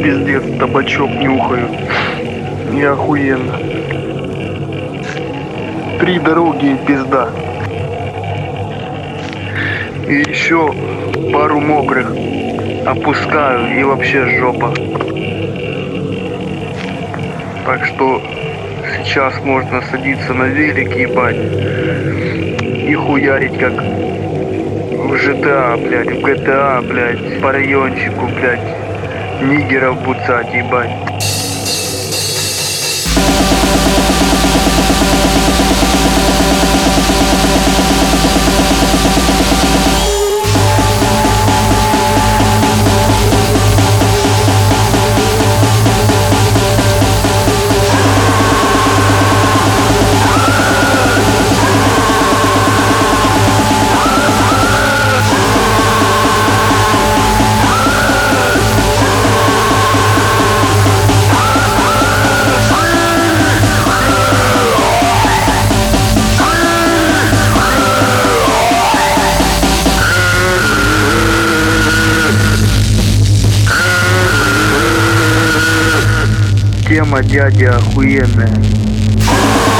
пиздец, табачок нюхаю. И охуенно. 3 дороги и пизда. И еще пару мокрых опускаю, и вообще жопа. Так что сейчас можно садиться на велик, ебать, и хуярить как в GTA, блядь, в GTA, блядь, по райончику, блядь, нигеров буцать, ебать. Тема, дядя, охуенная.